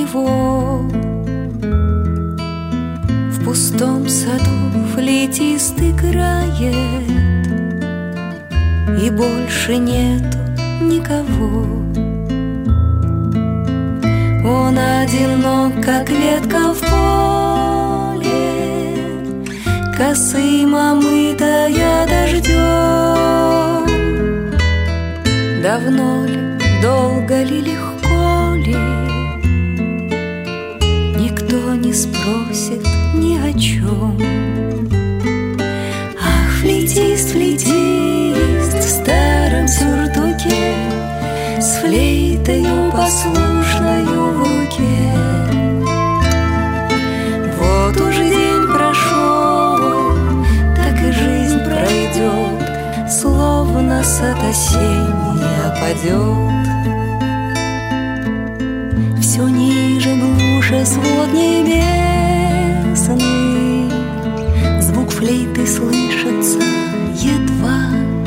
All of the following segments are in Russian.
него. В пустом саду флейтист играет, и больше нету никого. Он одинок, как ветка в поле, косым омытая дождем. Давно ли, долго ли, легко ли, никто не спросит ни о чем. Ах, флейтист, флейтист в старом сюртуке, с флейтою послушною в руке. Вот уже день прошел, так и жизнь пройдет, словно сад осенний опадет. Все ниже, глуше свод небесный, звук флейты слышится едва.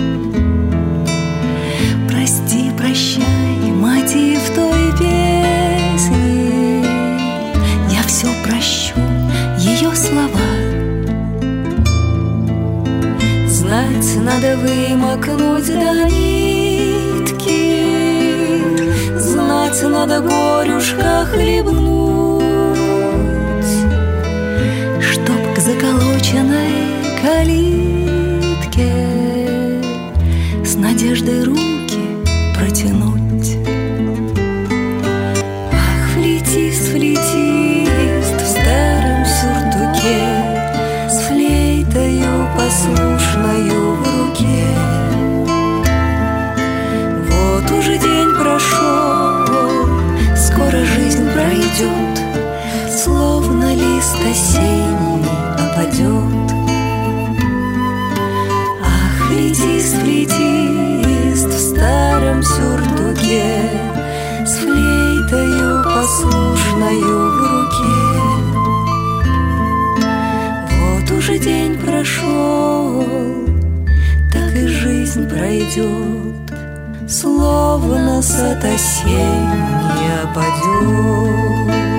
Прости, прощай, мотив той песни, я все прощу, ее слова. Знать надо вымокнуть до нитки, знать надо горюшка хлебнуть, чтоб к заколоченной калитке с надеждой руки протянуть. Ах, флейтист, флейтист в старом сюртуке, с флейтою послушною в руке. Вот уже день прошел, скоро жизнь пройдет, словно лист осенний опадет. Ах, флейтист, флейтист в старом сюртуке, с флейтою послушною в руке. Вот уже день прошел, так и жизнь пройдет, словно сад осенний опадет.